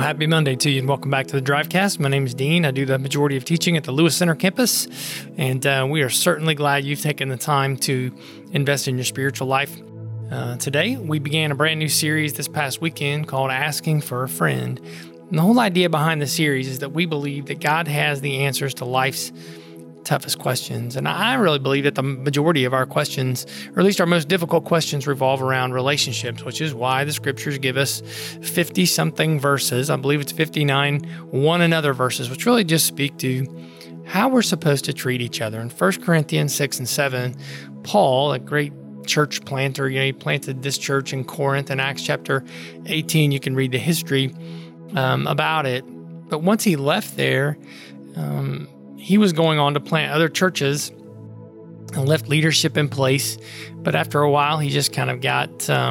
happy Monday to you and welcome back to the Drivecast. My name is Dean. I do the majority of teaching at the Lewis Center campus, and we are certainly glad you've taken the time to invest in your spiritual life. Today, we began a brand new series this past weekend called Asking for a Friend. And the whole idea behind the series is that we believe that God has the answers to life's toughest questions. And I really believe that the majority of our questions, or at least our most difficult questions, revolve around relationships, which is why the scriptures give us 50-something verses. I believe it's 59 one another verses, which really just speak to how we're supposed to treat each other. In 1 Corinthians 6 and 7, Paul, a great church planter, he planted this church in Corinth. In Acts chapter 18, you can read the history about it. But once he left there, he was going on to plant other churches and left leadership in place. But after a while, he just kind of got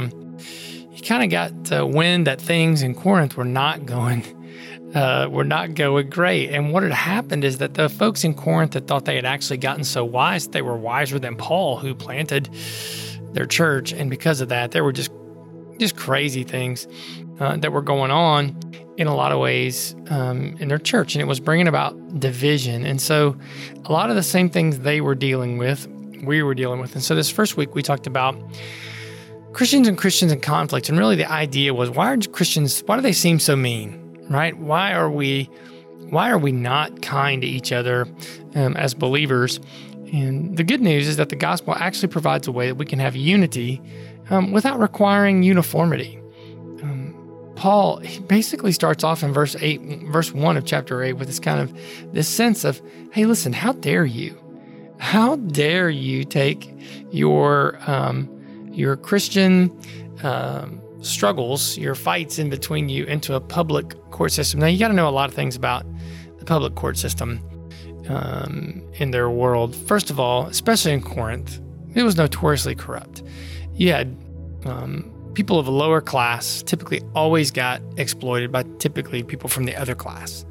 wind that things in Corinth were not going great. And what had happened is that the folks in Corinth that thought they had actually gotten so wise, they were wiser than Paul, who planted their church. And because of that, there were just crazy things that were going on in a lot of ways in their church, and it was bringing about division. And so a lot of the same things they were dealing with, we were dealing with. And so this first week we talked about Christians and conflict, and really the idea was, why do they seem so mean, right? Why are we not kind to each other as believers? And the good news is that the gospel actually provides a way that we can have unity without requiring uniformity. Paul, he basically starts off in verse 1 of chapter 8 with this sense of, hey, listen, how dare you? How dare you take your Christian struggles, your fights in between you, into a public court system? Now, you got to know a lot of things about the public court system in their world. First of all, especially in Corinth, it was notoriously corrupt. You had people of a lower class typically always got exploited by typically people from the upper class,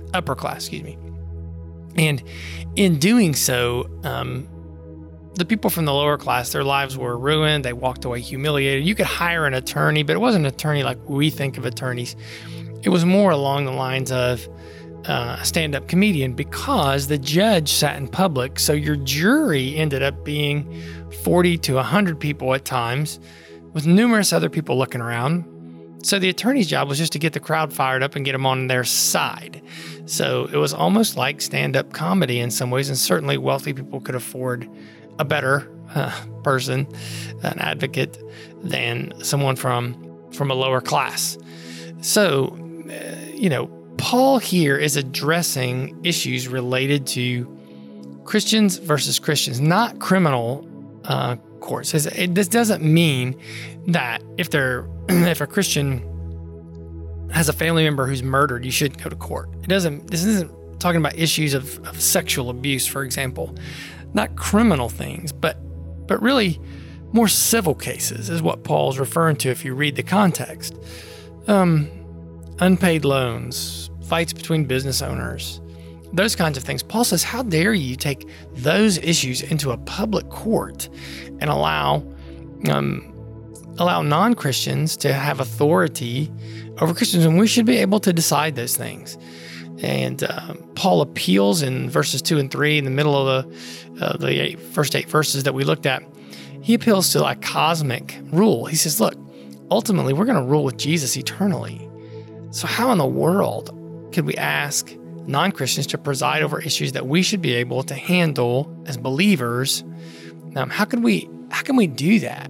And in doing so, the people from the lower class, their lives were ruined. They walked away humiliated. You could hire an attorney, but it wasn't an attorney like we think of attorneys. It was more along the lines of a stand-up comedian, because the judge sat in public. So your jury ended up being 40 to 100 people at times, with numerous other people looking around. So the attorney's job was just to get the crowd fired up and get them on their side. So it was almost like stand-up comedy in some ways, and certainly wealthy people could afford a better person, an advocate, than someone from a lower class. So, Paul here is addressing issues related to Christians versus Christians, not criminal courts. This doesn't mean that if a Christian has a family member who's murdered, you shouldn't go to court. This isn't talking about issues of sexual abuse, for example, not criminal things, but really more civil cases is what Paul's referring to if you read the context. Unpaid loans, fights between business owners, those kinds of things. Paul says, how dare you take those issues into a public court and allow non-Christians to have authority over Christians, and we should be able to decide those things. And Paul appeals in verses 2 and 3, in the middle of the first 8 verses that we looked at. He appeals to a cosmic rule. He says, look, ultimately, we're going to rule with Jesus eternally. So how in the world could we ask non-Christians to preside over issues that we should be able to handle as believers? How can we do that?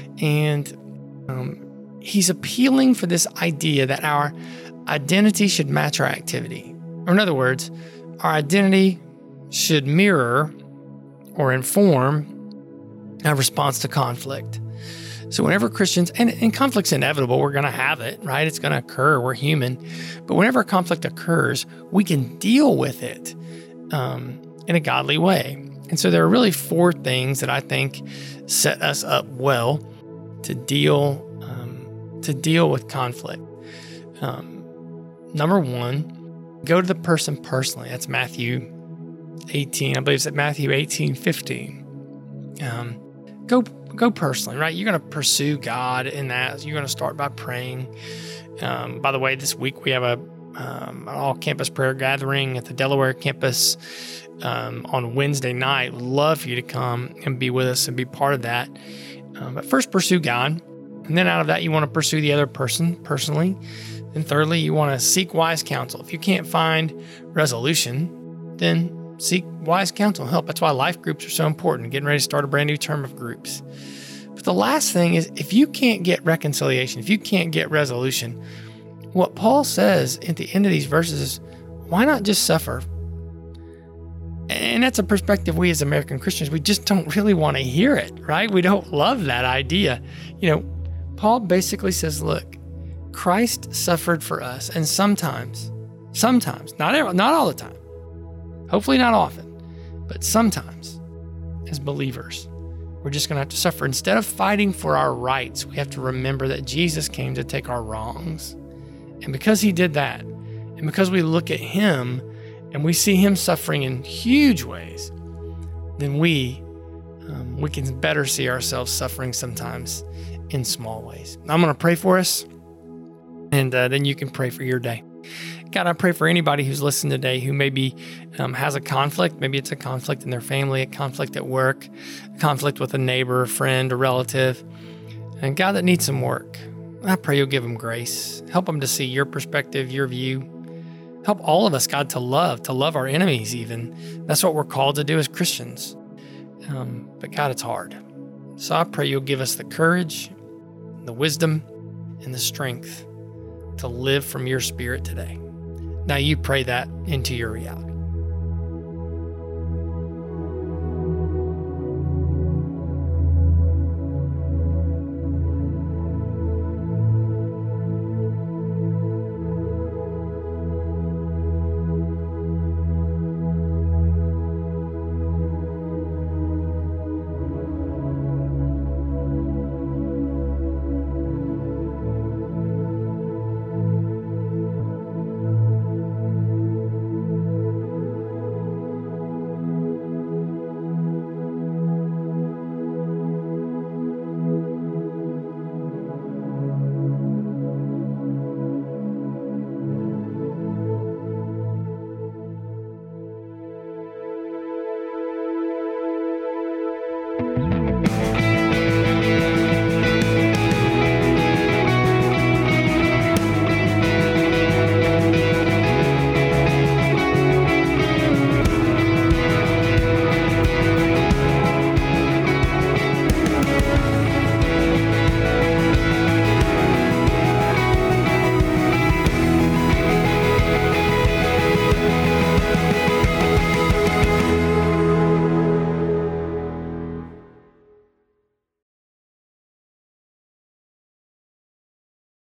And he's appealing for this idea that our identity should match our activity. Or in other words, our identity should mirror or inform our response to conflict. So whenever Christians, and conflict's inevitable, we're going to have it, right? It's going to occur. We're human. But whenever conflict occurs, we can deal with it in a godly way. And so there are really 4 things that I think set us up well to deal with conflict. Number 1, go to the person personally. That's Matthew 18. I believe it's at Matthew 18:15. Go personally, right? You're going to pursue God in that. You're going to start by praying. By the way, this week we have an all-campus prayer gathering at the Delaware campus on Wednesday night. Would love for you to come and be with us and be part of that. But first, pursue God. And then out of that, you want to pursue the other person personally. And thirdly, you want to seek wise counsel. If you can't find resolution, then seek wise counsel and help. That's why life groups are so important, getting ready to start a brand new term of groups. But the last thing is, if you can't get reconciliation, if you can't get resolution, what Paul says at the end of these verses is, why not just suffer? And that's a perspective we as American Christians, we just don't really want to hear it, right? We don't love that idea. Paul basically says, look, Christ suffered for us. And sometimes, not all the time, hopefully not often, but sometimes as believers, we're just going to have to suffer. Instead of fighting for our rights, we have to remember that Jesus came to take our wrongs. And because he did that, and because we look at him and we see him suffering in huge ways, then we can better see ourselves suffering sometimes in small ways. I'm going to pray for us, and then you can pray for your day. God, I pray for anybody who's listening today who maybe has a conflict. Maybe it's a conflict in their family, a conflict at work, a conflict with a neighbor, a friend, a relative, and God, that needs some work. I pray you'll give them grace. Help them to see your perspective, your view. Help all of us, God, to love our enemies even. That's what we're called to do as Christians. But God, it's hard. So I pray you'll give us the courage, the wisdom, and the strength to live from your Spirit today. Now you pray that into your reality.